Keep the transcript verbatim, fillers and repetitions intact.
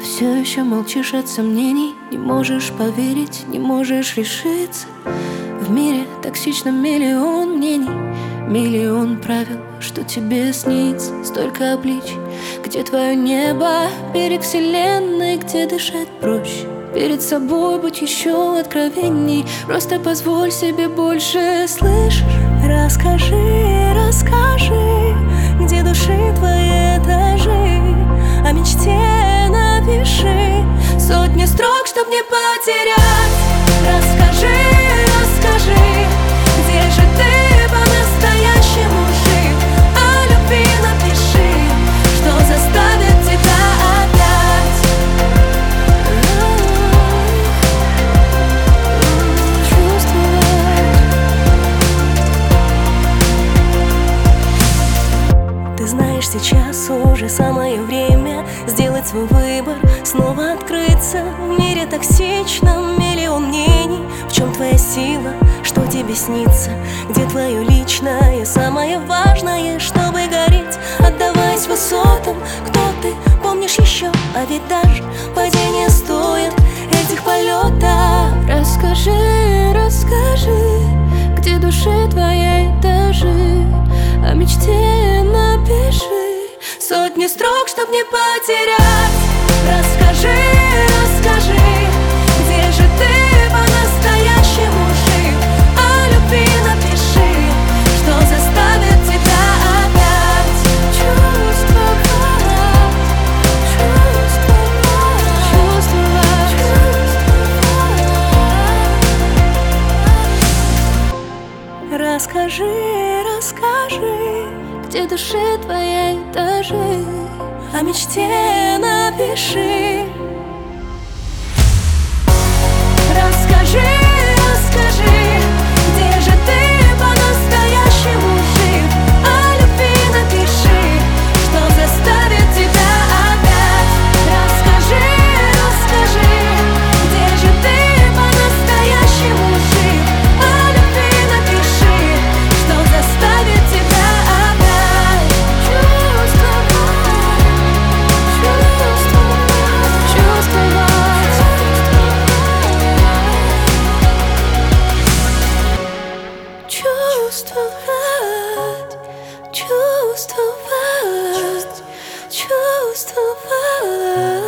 Все еще молчишь от сомнений, не можешь поверить, не можешь решиться. В мире токсично миллион мнений, миллион правил, что тебе снится. Столько обличий, где твое небо, берег вселенной, где дышать проще. Перед собой будь еще откровенней, просто позволь себе больше, слышишь? Расскажи, расскажи, где души твои этажи, о мечте напиши сотни строк, чтоб не потерять. Расскажи, расскажи, где же ты по-настоящему жил, о любви напиши, что заставит тебя опять чувствовать. Ты знаешь, сейчас уже самое время сделать свой выбор, снова открыться. В мире токсичном миллион мнений. В чем твоя сила, что тебе снится, где твое личное, самое важное, чтобы гореть. Отдаваясь высотам, кто ты, помнишь еще, а ведь даже падение стоит этих полетов. Расскажи, расскажи, где души твоей этажи, о мечте напиши сотни строк, чтоб не потерять. Расскажи, расскажи, где же ты по-настоящему жил, о любви напиши, что заставит тебя опять чувствовать, чувствовать, чувствовать. Расскажи, расскажи, где души твоей этажи, о мечте напиши. Расскажи, расскажи, где же ты по-настоящему жил, о любви напиши, что заставит тебя опять. Расскажи, расскажи, где же ты по-настоящему жил, о любви напиши, что заставит тебя опять чувствовать, чувствовать, чувствовать, чувствовать.